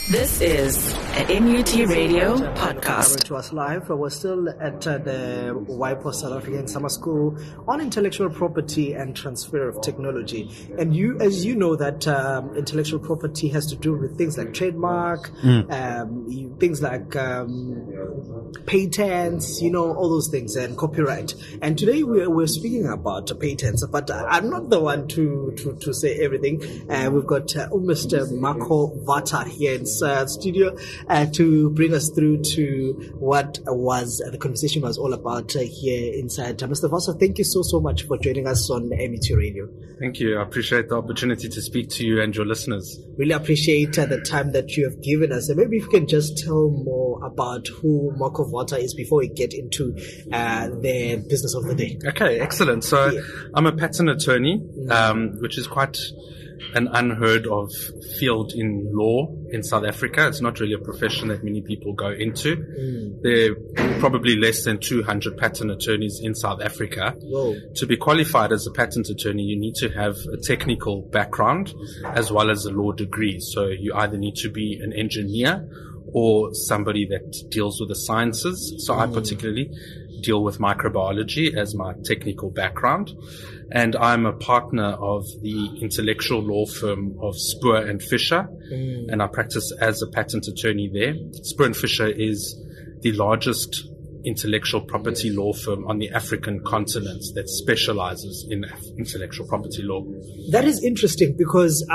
This is an MUT Radio podcast. Coming to us live. We're still at the WIPO South African Summer School on intellectual property and transfer of technology. And as you know, that intellectual property has to do with things like trademark, things like patents, all those things, and copyright. And today we're speaking about patents, but I'm not the one to say everything. We've got Mr. Marco Vata here in studio to bring us through to what was the conversation was all about here inside. Mr. Vata, thank you so much for joining us on MUT Radio. Thank you. I appreciate the opportunity to speak to you and your listeners. Really appreciate the time that you have given us. And maybe if you can just tell more about who Marco Vata is before we get into the business of the day. Okay, excellent. So I'm a patent attorney, which is quite an unheard of field in law in South Africa. It's not really a profession that many people go into. There are probably less than 200 patent attorneys in South Africa. Whoa. To be qualified as a patent attorney, you need to have a technical background as well as a law degree. So you either need to be an engineer or somebody that deals with the sciences. So I particularly deal with microbiology as my technical background. And I'm a partner of the intellectual law firm of Spoor and Fisher. And I practice as a patent attorney there. Spoor and Fisher is the largest intellectual property law firm on the African continent that specializes in intellectual property law. That is interesting because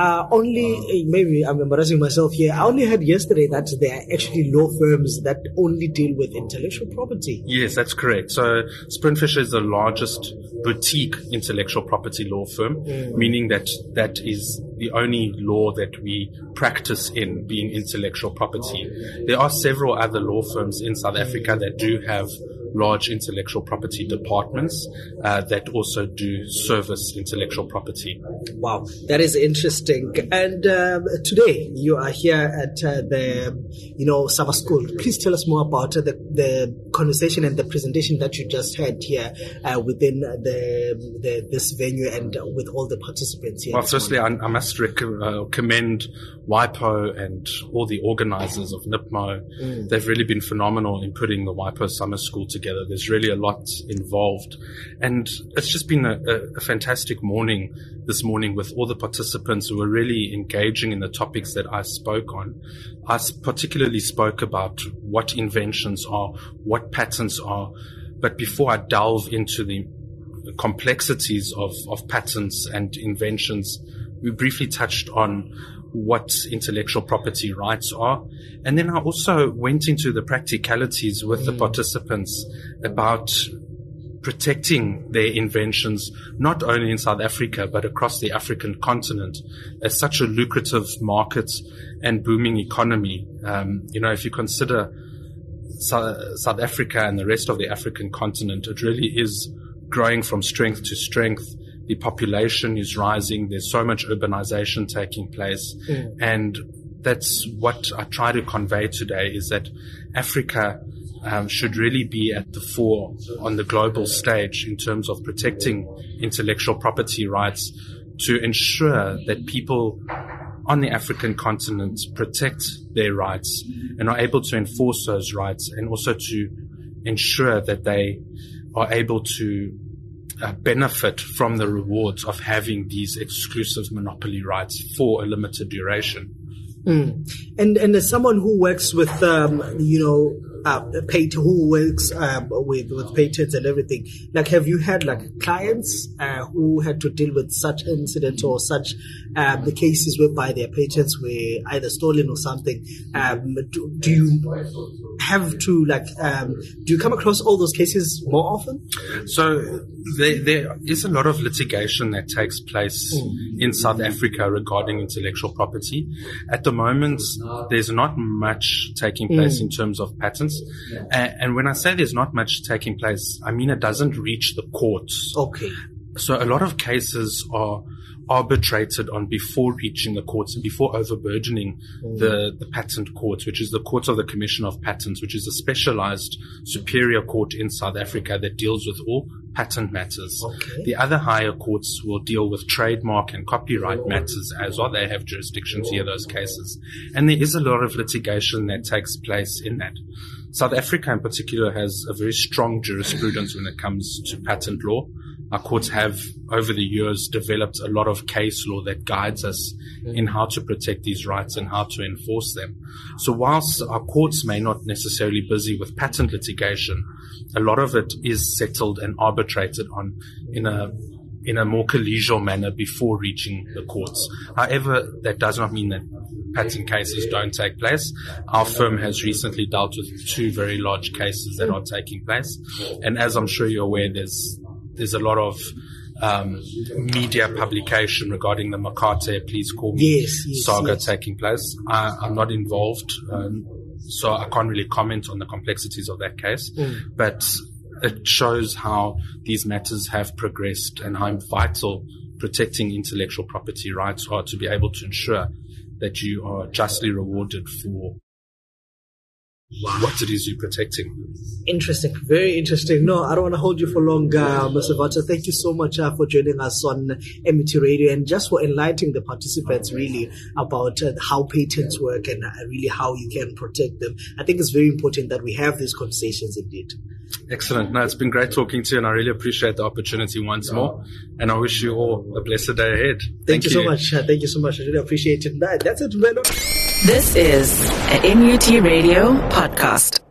maybe I'm embarrassing myself here. I only heard yesterday that there are actually law firms that only deal with intellectual property. Yes, that's correct. So Spoor and Fisher is the largest boutique intellectual property law firm, meaning that is the only law that we practice in, being intellectual property. There are several other law firms in South Africa that do have large intellectual property departments that also do service intellectual property. Wow, that is interesting. And today you are here at the summer school. Please tell us more about the conversation and the presentation that you just had here within this venue and with all the participants here. Well, firstly, I must commend WIPO and all the organizers of NIPMO. They've really been phenomenal in putting the WIPO Summer School together. There's really a lot involved. And it's just been a fantastic morning this morning with all the participants who were really engaging in the topics that I spoke on. I particularly spoke about what inventions are, what patents are. But before I delve into the complexities of patents and inventions, we briefly touched on what intellectual property rights are. And then I also went into the practicalities with the participants about protecting their inventions, not only in South Africa, but across the African continent as such a lucrative market and booming economy. If you consider South Africa and the rest of the African continent, it really is growing from strength to strength. The population is rising. There's so much urbanization taking place. And that's what I try to convey today, is that Africa should really be at the fore on the global stage in terms of protecting intellectual property rights to ensure that people on the African continent protect their rights and are able to enforce those rights, and also to ensure that they are able to benefit from the rewards of having these exclusive monopoly rights for a limited duration. And as someone who works with who works with patents and everything, like, have you had clients who had to deal with such incidents or such the cases whereby their patents were either stolen or something? Do you have to do you come across all those cases more often? So there is a lot of litigation that takes place in South Africa regarding intellectual property. At the moment, there's not much taking place in terms of patents. And when I say there's not much taking place, I mean it doesn't reach the courts. Okay. So a lot of cases are arbitrated on before reaching the courts and before overburdening the patent court, which is the Court of the Commission of Patents, which is a specialized superior court in South Africa that deals with all patent matters. Okay. The other higher courts will deal with trademark and copyright matters as well. They have jurisdiction to hear those cases. And there is a lot of litigation that takes place in that. South Africa in particular has a very strong jurisprudence when it comes to patent law. Our courts have, over the years, developed a lot of case law that guides us in how to protect these rights and how to enforce them. So whilst our courts may not necessarily be busy with patent litigation, a lot of it is settled and arbitrated on in a more collegial manner before reaching the courts. However, that does not mean that patent cases don't take place. Our firm has recently dealt with 2 very large cases that are taking place. And as I'm sure you're aware, there's a lot of media publication regarding the Makate Please Call Me saga taking place. I'm not involved, so I can't really comment on the complexities of that case. But it shows how these matters have progressed and how vital protecting intellectual property rights are to be able to ensure that you are justly rewarded for what it is you're protecting. Interesting. Very interesting. No, I don't want to hold you for long, Mr. Vata. Thank you so much for joining us on MET Radio and just for enlightening the participants really about how patents work and really how you can protect them. I think it's very important that we have these conversations indeed. Excellent. No, it's been great talking to you and I really appreciate the opportunity once more. And I wish you all a blessed day ahead. Thank you so much. Thank you so much. I really appreciate it. That's it, Melo. This is a MUT Radio podcast.